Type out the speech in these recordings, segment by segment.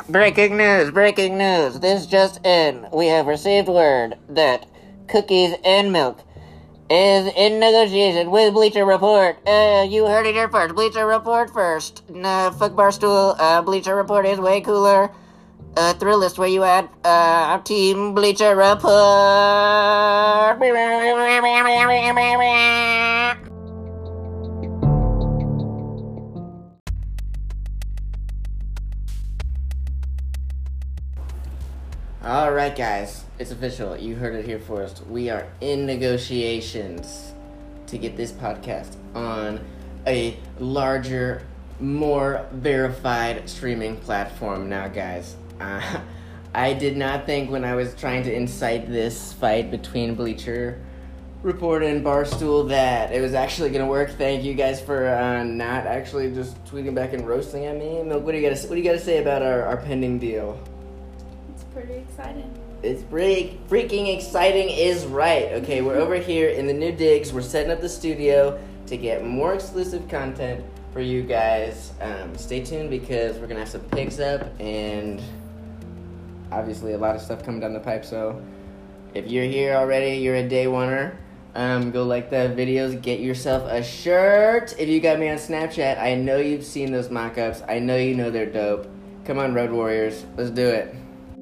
Breaking news. This just in. We have received word that Cookies and Milk is in negotiation with Bleacher Report. You heard it here first. Bleacher Report first. Nah, fuck Barstool. Bleacher Report is way cooler. Thrillist, where you at? Team Bleacher Report. Alright guys, it's official. You heard it here first. We are in negotiations to get this podcast on a larger, more verified streaming platform now, guys. I did not think when I was trying to incite this fight between Bleacher Report and Barstool that it was actually going to work. Thank you guys for not actually just tweeting back and roasting at me. Milk, what do you got to say about our pending deal? Pretty exciting. It's pretty freaking exciting is right. Okay, we're over here in the new digs. We're setting up the studio to get more exclusive content for you guys. Stay tuned because we're gonna have some picks up and obviously a lot of stuff coming down the pipe. So if you're here already, you're a day oneer. Go like the videos, get yourself a shirt. If you got me on Snapchat, I know you've seen those mock-ups. I know you know they're dope. Come on, Road Warriors, let's do it.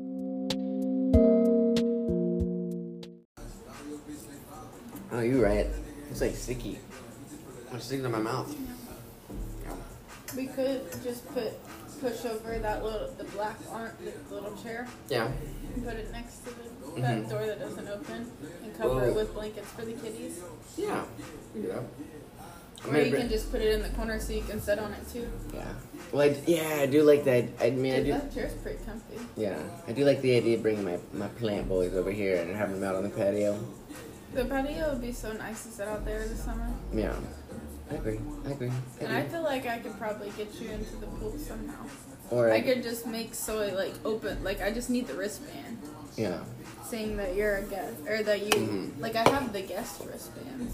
Oh, you're right. It's like sticky. I'm sticking to my mouth. Yeah. We could just push over the black the little chair. Yeah. And put it next to that door that doesn't open and cover it with blankets for the kitties. Yeah. Yeah. Or you can just put it in the corner so you can sit on it too. Yeah. Well, I do like that. I do. That chair's pretty comfy. Yeah. I do like the idea of bringing my plant boys over here and having them out on the patio. The patio would be so nice to sit out there this summer. Yeah, I agree. And I feel like I could probably get you into the pool somehow. Or I could just make open, I just need the wristband. Yeah. Saying that you're a guest, or that you, I have the guest wristbands.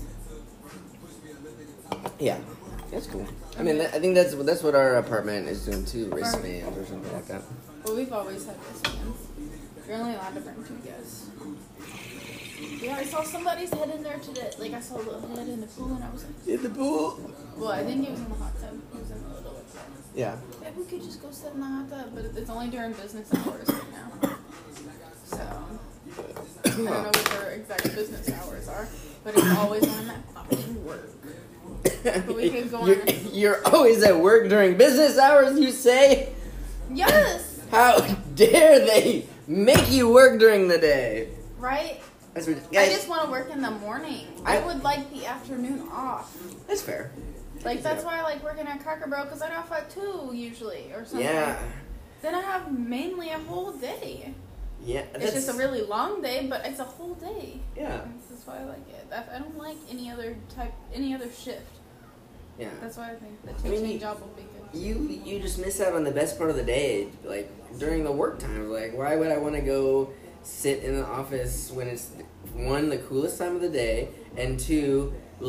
Yeah, that's cool. I mean, I think that's what our apartment is doing too, wristbands or something like that. Well, we've always had wristbands. You're only allowed to bring 2 guests. Yeah, I saw somebody's head in there today. I saw a little head in the pool, and I was like... In the pool? Well, I think he was in the hot tub. He was in the little tub. Yeah. Yeah, we could just go sit in the hot tub, but it's only during business hours right now. So, I don't know what their exact business hours are, but it's always when I'm at fucking work. But we could go on... You're always at work during business hours, you say? Yes! How dare they make you work during the day? Right? That's I just want to work in the morning. I would like the afternoon off. That's fair. That's why I like working at Cracker Barrel, because I get off at 2 usually, or something. Yeah. Then I have mainly a whole day. Yeah. It's just a really long day, but it's a whole day. Yeah. This is why I like it. I don't like any other shift. Yeah. That's why I think the teaching job will be good. You just miss out on the best part of the day, during the work times. Why would I want to go sit in the office when it's 1, the coolest time of the day, and 2,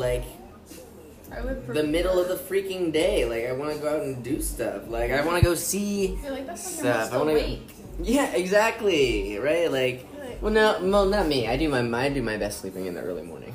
the middle of the freaking day. I want to go out and do stuff. I want to go see that's stuff. I want to Yeah, exactly. Right? Well, not me. I do my best sleeping in the early morning.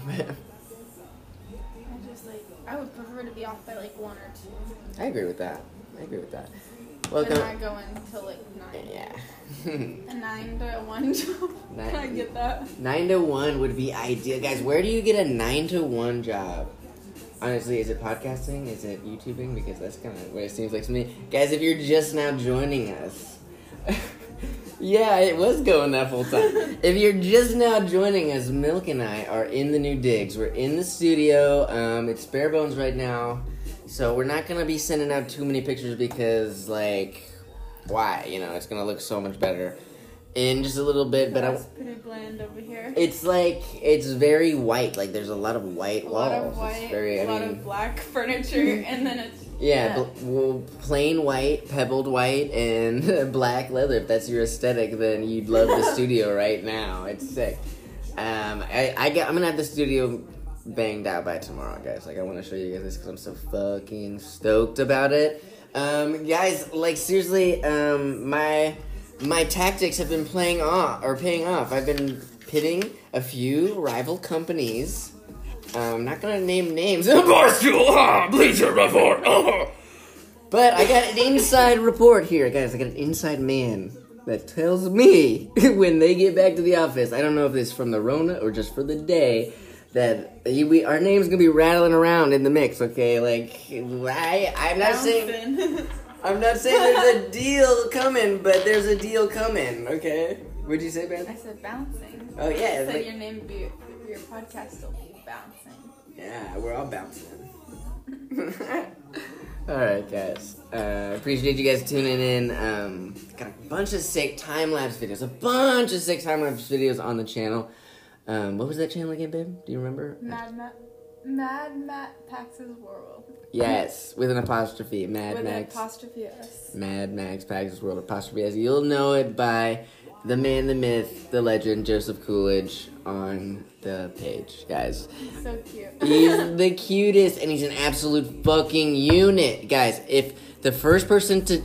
I would prefer to be off by 1 or 2. I agree with that. Welcome. And not go until 9. Yeah. A 9 to 1 job. Can I get that? 9 to 1 would be ideal. Guys, where do you get a 9 to 1 job? Honestly, is it podcasting? Is it YouTubing? Because that's kind of what it seems like to me. Guys, if you're just now joining us... yeah, it was going that full time. If you're just now joining us, Milk and I are in the new digs. We're in the studio. It's bare bones right now. So we're not going to be sending out too many pictures because, why? It's going to look so much better in just a little bit. But it's pretty bland over here. It's it's very white. There's a lot of white walls. A lot of white, a lot of black furniture, and then it's... Yeah, plain white, pebbled white, and black leather. If that's your aesthetic, then you'd love the studio right now. It's sick. I'm going to have the studio banged out by tomorrow, guys. I want to show you guys this because I'm so fucking stoked about it. Guys, like seriously, my tactics have been paying off. I've been pitting a few rival companies. I'm not gonna name names. Bleacher report. But I got an inside report here, guys. I got an inside man that tells me when they get back to the office. I don't know if it's from the Rona or just for the day. That our name's gonna be rattling around in the mix, okay? Like I'm not saying there's a deal coming, but there's a deal coming, okay? What'd you say, Ben? I said bouncing. Oh yeah. I said your name would be your podcast will be bouncing. Yeah, we're all bouncing. All right, guys. Appreciate you guys tuning in. Got a bunch of sick time-lapse videos. On the channel. What was that channel again, babe? Do you remember? Mad Matt Pax's World. Yes, with an apostrophe. Mad Max. Apostrophe S. Mad Max Pax's World apostrophe S. You'll know it by the man, the myth, the legend, Joseph Coolidge on the page, guys. He's so cute. He's the cutest, and he's an absolute fucking unit, guys. If the first person to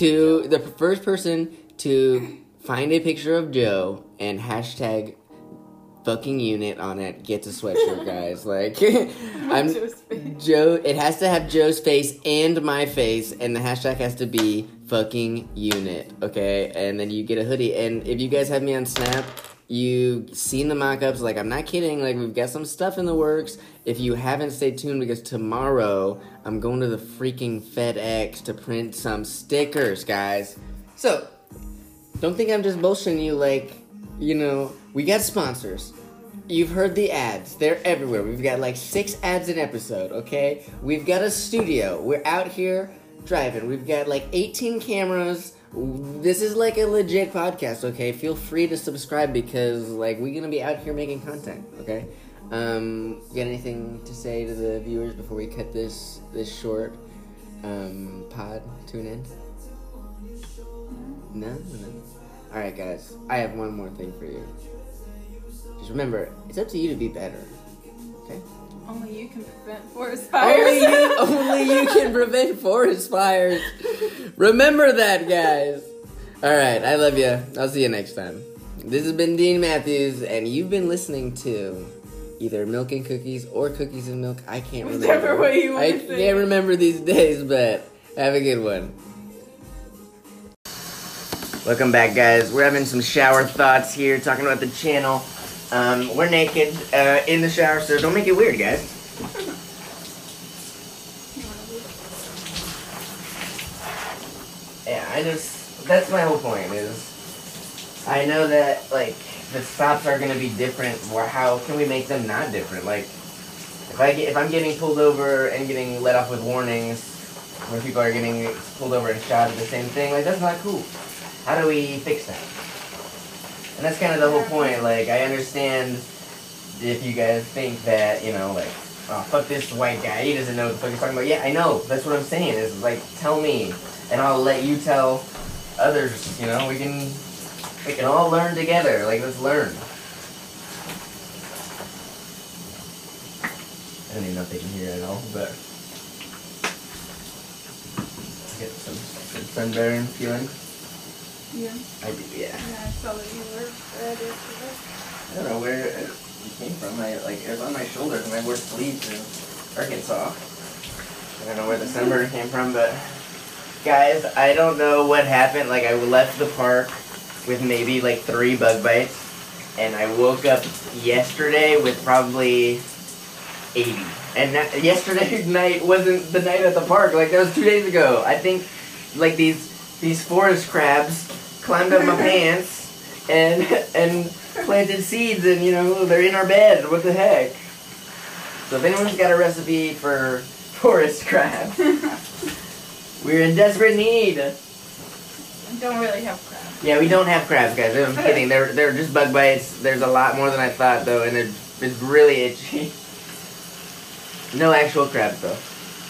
find a picture of Joe and hashtag fucking unit on it gets a sweatshirt, guys. Like, Joe. It has to have Joe's face and my face, and the hashtag has to be fucking unit, okay? And then you get a hoodie. And if you guys have me on Snap, you've seen the mock-ups. Like, I'm not kidding. Like, we've got some stuff in the works. If you haven't, stay tuned, because tomorrow I'm going to the freaking FedEx to print some stickers, guys. So, don't think I'm just bullshitting you. Like, you know, we got sponsors. You've heard the ads. They're everywhere. We've got like 6 ads an episode, okay? We've got a studio. We're out here driving. We've got like 18 cameras. This is like a legit podcast, okay? Feel free to subscribe, because like we're gonna be out here making content, okay? You got anything to say to the viewers before we cut this short pod to an end? No? Alright, guys. I have one more thing for you. Just remember, it's up to you to be better. Okay? Only you can prevent forest fires. Only you can prevent forest fires. Remember that, guys. Alright, I love you. I'll see you next time. This has been Dean Matthews, and you've been listening to either Milk and Cookies or Cookies and Milk. I can't remember. Whichever way you want I to say can't it. remember these days, but have a good one. Welcome back, guys. We're having some shower thoughts here, talking about the channel. We're naked in the shower, so don't make it weird, guys. Yeah, that's my whole point, is I know that, like, the stops are going to be different. How can we make them not different? Like, if I'm getting pulled over and getting let off with warnings, where people are getting pulled over and shot at the same thing, like, that's not cool. How do we fix that? And that's kind of the whole point. Like, I understand if you guys think that, you know, like, oh, fuck this white guy, he doesn't know what the fuck he's talking about. Yeah, I know. That's what I'm saying, is, like, tell me, and I'll let you tell others, you know? We can all learn together. Like, let's learn. I don't even know if they can hear it at all, but get some sunburn feeling. Yeah. I do, yeah. Yeah, I saw that you were red yesterday. I don't know where it came from. It was on my shoulders when I wore sleeves in Arkansas. I don't know where the sunburn came from, but guys, I don't know what happened. Like, I left the park with maybe like 3 bug bites, and I woke up yesterday with probably 80. And yesterday night wasn't the night at the park. Like, that was 2 days ago. I think like these forest crabs climbed up my pants and planted seeds, and, you know, they're in our bed. What the heck? So if anyone's got a recipe for forest crabs, we're in desperate need. We don't really have crabs. Yeah, we don't have crabs, guys. I'm kidding. They're just bug bites. There's a lot more than I thought, though, and it's really itchy. No actual crabs, though.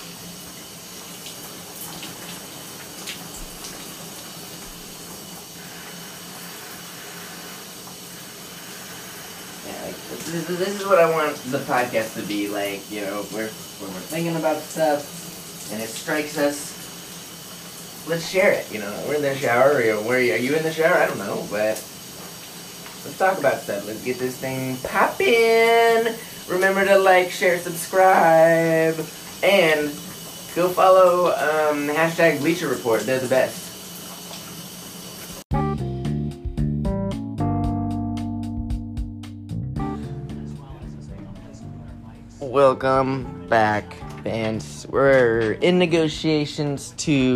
This is what I want the podcast to be like, you know, when we're thinking about stuff and it strikes us, let's share it. You know, we're in the shower. Are you in the shower? I don't know, but let's talk about stuff. Let's get this thing poppin'. Remember to like, share, subscribe, and go follow hashtag Bleacher Report. They're the best. Welcome back, fans. We're in negotiations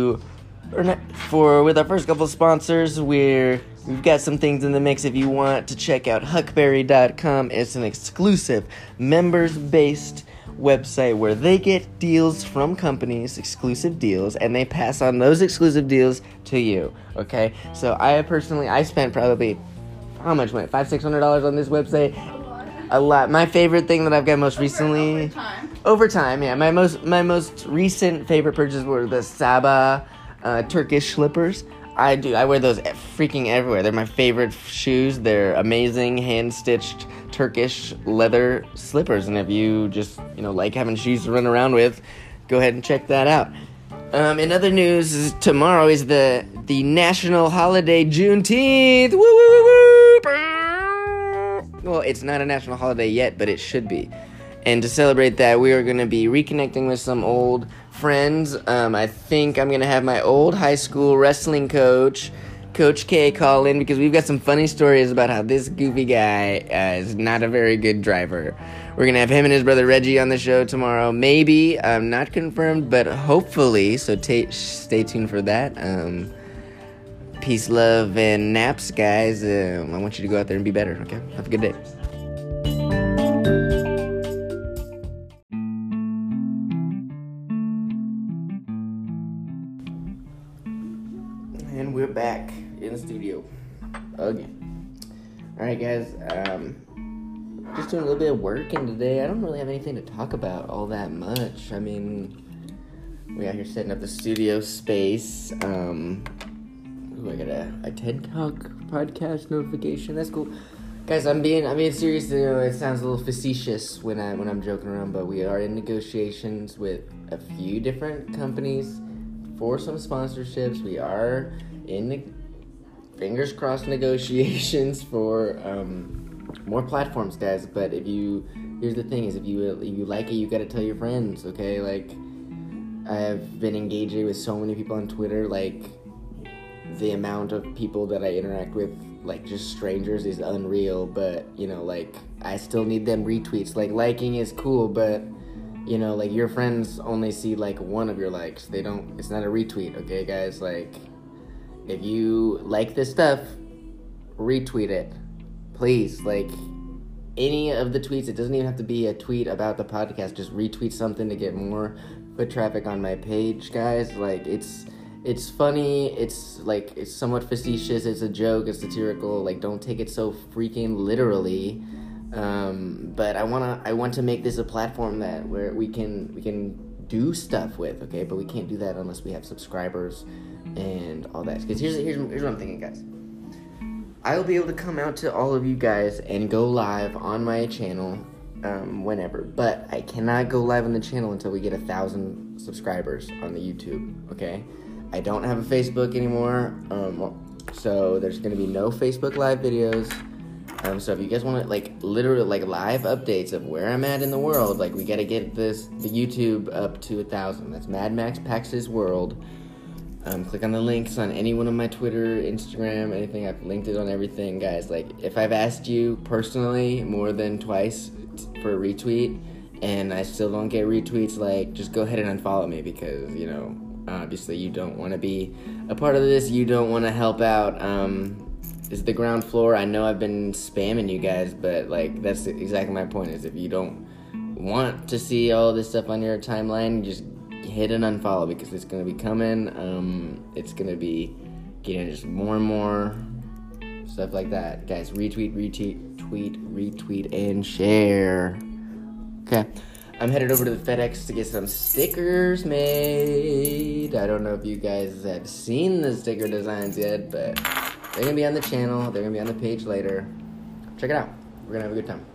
with our first couple sponsors. We've got some things in the mix. If you want to check out Huckberry.com, it's an exclusive members-based website where they get deals from companies, exclusive deals, and they pass on those exclusive deals to you. Okay, so I spent probably how much money? $500-$600 on this website. A lot. My favorite thing that I've got most recently, over time, yeah. My most recent favorite purchases were the Saba Turkish slippers. I wear those freaking everywhere. They're my favorite shoes. They're amazing, hand-stitched Turkish leather slippers. And if you just, like having shoes to run around with, go ahead and check that out. In other news, tomorrow is the national holiday, Juneteenth. Woo, woo, woo, woo. Well, it's not a national holiday yet, but it should be. And to celebrate that, we are going to be reconnecting with some old friends. I think I'm going to have my old high school wrestling coach, Coach K, call in because we've got some funny stories about how this goofy guy is not a very good driver. We're going to have him and his brother Reggie on the show tomorrow. Maybe. Not confirmed, but hopefully. So stay tuned for that. Peace, love, and naps, guys. I want you to go out there and be better, okay? Have a good day. And we're back in the studio again. Alright, guys. Just doing a little bit of working today. I don't really have anything to talk about all that much. I mean, we out here setting up the studio space. I got a TED Talk podcast notification. That's cool, guys. I'm being serious. It sounds a little facetious when I'm joking around, but we are in negotiations with a few different companies for some sponsorships. We are in fingers crossed negotiations for more platforms, guys. But here's the thing: is if you like it, you got to tell your friends. Okay, like I have been engaging with so many people on Twitter, like. The amount of people that I interact with, like just strangers, is unreal. But I still need them retweets. Like liking is cool, but like your friends only see like one of your likes. It's not a retweet, okay, guys? Like if you like this stuff, retweet it, please. Like any of the tweets. It doesn't even have to be a tweet about the podcast. Just retweet something to get more foot traffic on my page, guys. Like it's funny, it's somewhat facetious, it's a joke, it's satirical, like don't take it so freaking literally. But I want to make this a platform where we can do stuff with, okay? But we can't do that unless we have subscribers and all that. Because here's what I'm thinking, guys. I'll be able to come out to all of you guys and go live on my channel whenever, but I cannot go live on the channel until we get 1,000 subscribers on the YouTube, okay? I don't have a Facebook anymore, so there's going to be no Facebook Live videos. So if you guys want literally live updates of where I'm at in the world, we got to get the YouTube up to 1,000. That's Mad Max Packs His World. Click on the links on any one of my Twitter, Instagram, anything. I've linked it on everything, guys. If I've asked you personally more than twice for a retweet, and I still don't get retweets, just go ahead and unfollow me because, obviously you don't want to be a part of this. You don't want to help out. This is the ground floor. I know I've been spamming you guys, but that's exactly my point. Is if you don't want to see all this stuff on your timeline, just hit an unfollow because it's going to be coming. It's going to be getting just more and more stuff like that. Guys, retweet, and share. Okay. I'm headed over to the FedEx to get some stickers made. I don't know if you guys have seen the sticker designs yet, but they're going to be on the channel. They're going to be on the page later. Check it out. We're going to have a good time.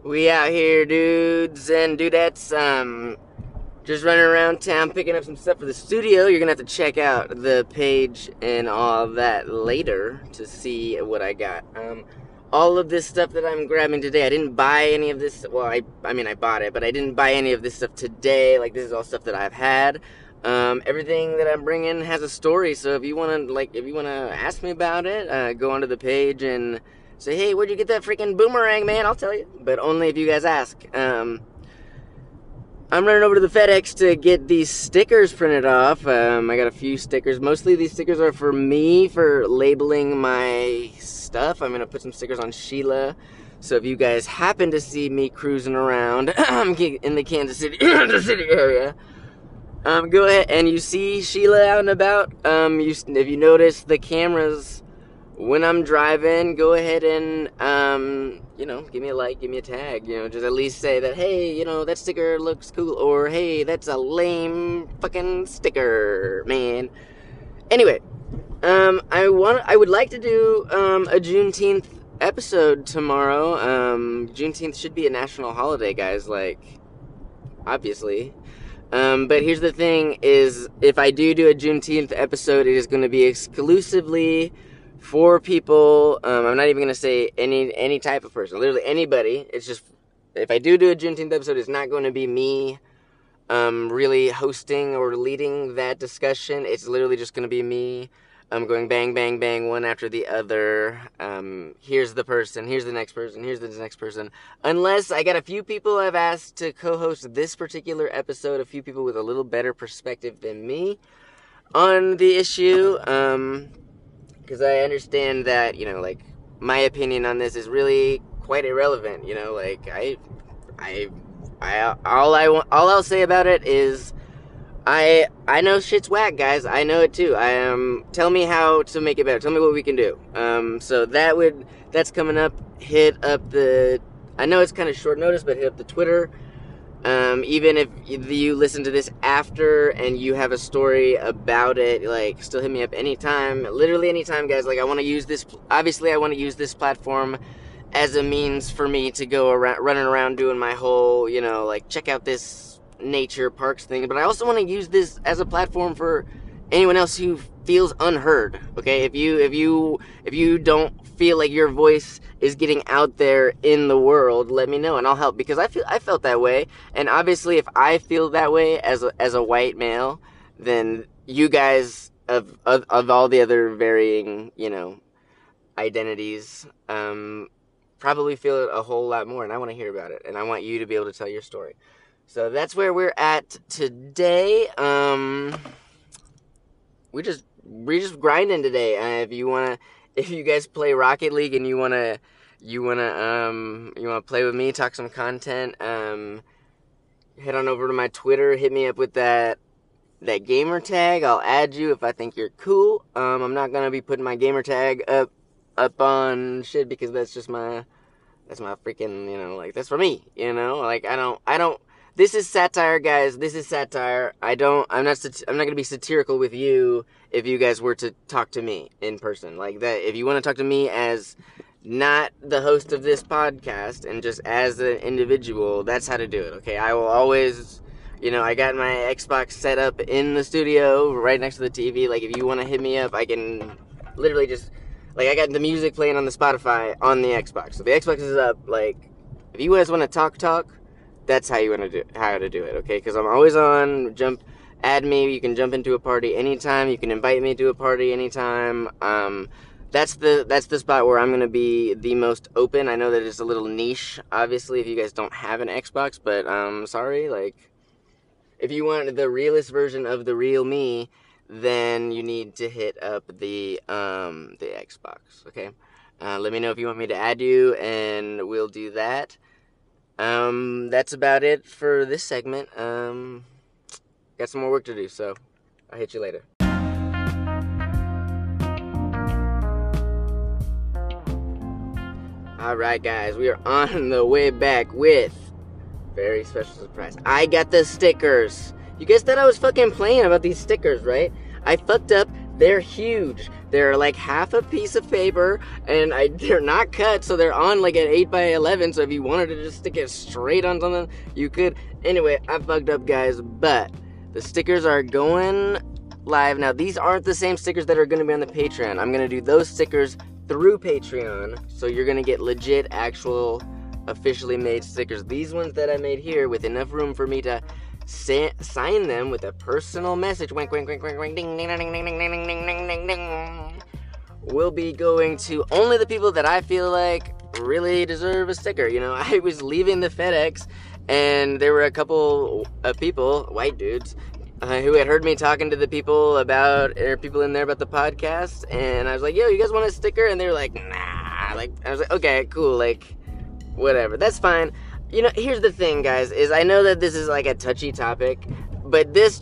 We out here, dudes and dudettes, just running around town picking up some stuff for the studio. You're gonna have to check out the page and all that later to see what I got. All of this stuff that I'm grabbing today, I didn't buy any of this. Well, I mean, I bought it, but I didn't buy any of this stuff today. Like, this is all stuff that I've had. Everything that I'm bringing has a story, so if you wanna ask me about it, go onto the page and say, hey, where'd you get that freaking boomerang, man? I'll tell you, but only if you guys ask. I'm running over to the FedEx to get these stickers printed off. I got a few stickers. Mostly these stickers are for me, for labeling my stuff. I'm gonna put some stickers on Sheila. So if you guys happen to see me cruising around in the Kansas City area, go ahead and you see Sheila out and about. If you notice the cameras when I'm driving, go ahead and give me a like, give me a tag. Just at least say that, hey, that sticker looks cool, or hey, that's a lame fucking sticker, man. Anyway, I would like to do a Juneteenth episode tomorrow. Juneteenth should be a national holiday, guys, like, obviously. But here's the thing, is if I do a Juneteenth episode, it is going to be exclusively for people. I'm not even going to say any type of person, literally anybody. It's just, if I do a Juneteenth episode, it's not going to be me really hosting or leading that discussion. It's literally just going to be me going bang, bang, bang, one after the other. Here's the person, here's the next person, here's the next person. Unless I got a few people I've asked to co-host this particular episode, a few people with a little better perspective than me on the issue. Because I understand that, my opinion on this is really quite irrelevant. All I'll say about it is, I know shit's whack, guys. I know it too. Tell me how to make it better. Tell me what we can do. So that's coming up. Hit up I know it's kind of short notice, but hit up the Twitter. Even if you listen to this after and you have a story about it, still hit me up anytime. Literally anytime, guys. I want to use this. Obviously, I want to use this platform as a means for me to go around, running around doing my whole, check out this nature parks thing. But I also want to use this as a platform for anyone else who feels unheard. Okay, if you don't feel like your voice is getting out there in the world, let me know and I'll help, because I felt that way. And obviously, if I feel that way as a white male, then you guys of all the other varying identities probably feel it a whole lot more, and I want to hear about it, and I want you to be able to tell your story. So that's where we're at today. We're just grinding today. If you guys play Rocket League and you wanna play with me, talk some content, head on over to my Twitter, hit me up with that gamer tag. I'll add you if I think you're cool. I'm not gonna be putting my gamer tag up on shit, because that's my freaking, that's for me, I don't, this is satire, guys, this is satire. I'm not gonna be satirical with you if you guys were to talk to me in person, like that. If you want to talk to me as not the host of this podcast and just as an individual, that's how to do it, okay? I will always, I got my Xbox set up in the studio right next to the TV. If you want to hit me up, I can literally just, I got the music playing on the Spotify on the Xbox. So the Xbox is up. If you guys want to talk, that's how to do it, okay? Because I'm always on. Add me. You can jump into a party anytime. You can invite me to a party anytime. That's the spot where I'm gonna be the most open. I know that it's a little niche, obviously, if you guys don't have an Xbox, but sorry. If you want the realest version of the real me, then you need to hit up the Xbox, okay? Let me know if you want me to add you, and we'll do that. That's about it for this segment. Got some more work to do, so I'll hit you later. Alright, guys, we are on the way back with very special surprise. I got the stickers. You guys thought I was fucking playing about these stickers, right? I fucked up. They're huge. They're like half a piece of paper, and they're not cut, so they're on like an 8x11, so if you wanted to just stick it straight on something, you could. Anyway, I fucked up, guys, but the stickers are going live. Now, these aren't the same stickers that are going to be on the Patreon. I'm going to do those stickers through Patreon, so you're going to get legit, actual, officially made stickers. These ones that I made here, with enough room for me to sign them with a personal message, wink, wink, wink, wink, wink, ding, ding, ding, ding, ding, ding, ding, ding, ding, ding, will be going to only the people that I feel like really deserve a sticker. You know, I was leaving the FedEx, and there were a couple of people, white dudes, who had heard me talking to the people people in there about the podcast, and I was like, yo, you guys want a sticker? And they were like, nah. Like, I was like, okay, cool, like, whatever, that's fine. You know, here's the thing, guys, is I know that this is like a touchy topic, but this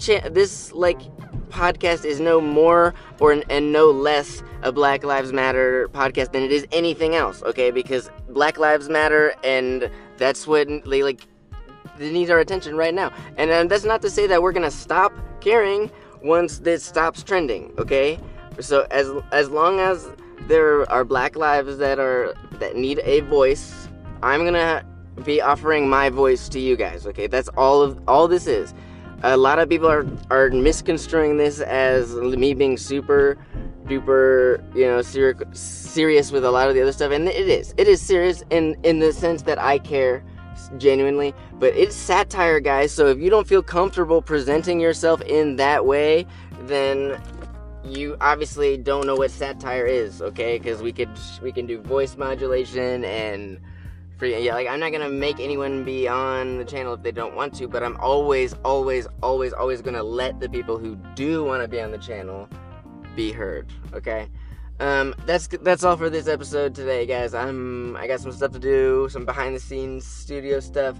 podcast is no more and no less a Black Lives Matter podcast than it is anything else, okay? Because Black Lives Matter, and that's what they needs our attention right now. And that's not to say that we're gonna stop caring once this stops trending, okay? So as long as there are Black lives that need a voice, I'm gonna be offering my voice to you guys, okay? That's all this is. A lot of people are misconstruing this as me being super duper, you know, serious with a lot of the other stuff, and it is serious in the sense that I care genuinely, but it's satire, guys. So if you don't feel comfortable presenting yourself in that way, then you obviously don't know what satire is, okay? Because we can do voice modulation and like, I'm not gonna make anyone be on the channel if they don't want to, but I'm always gonna let the people who do want to be on the channel be heard, okay? That's all for this episode today, guys. I got some stuff to do, some behind the scenes studio stuff.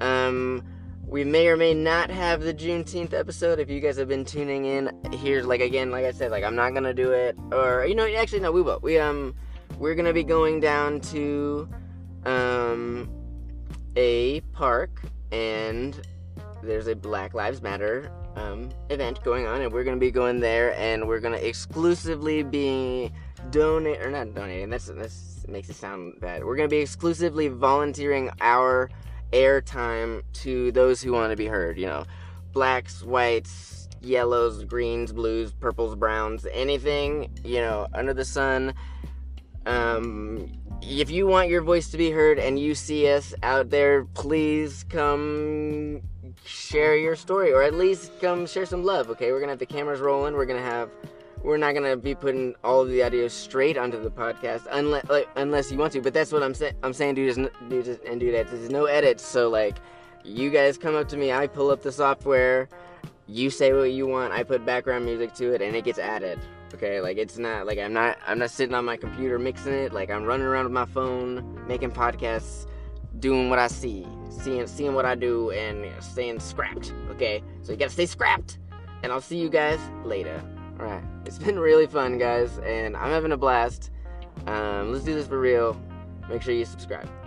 We may or may not have the Juneteenth episode. If you guys have been tuning in, here's like I said, like, I'm not gonna do it, or, you know, actually no, we will. We're gonna be going down to a park, and there's a Black Lives Matter event going on, and we're gonna be going there, and we're gonna exclusively be not donating, that makes it sound bad. We're gonna be exclusively volunteering our airtime to those who want to be heard, you know, blacks, whites, yellows, greens, blues, purples, browns, anything, you know, under the sun. If you want your voice to be heard and you see us out there, please come share your story, or at least come share some love, okay? We're gonna have the cameras rolling. We're not gonna be putting all of the audio straight onto the podcast unless you want to. But that's what I'm saying, do this and do that. There's no edits, so like, you guys come up to me, I pull up the software, you say what you want, I put background music to it, and it gets added. Okay, like, it's not like I'm not sitting on my computer mixing it. Like, I'm running around with my phone, making podcasts, doing what I seeing what I do, and, you know, staying scrapped. Okay, so you gotta stay scrapped, and I'll see you guys later. All right, it's been really fun, guys, and I'm having a blast. Let's do this for real. Make sure you subscribe.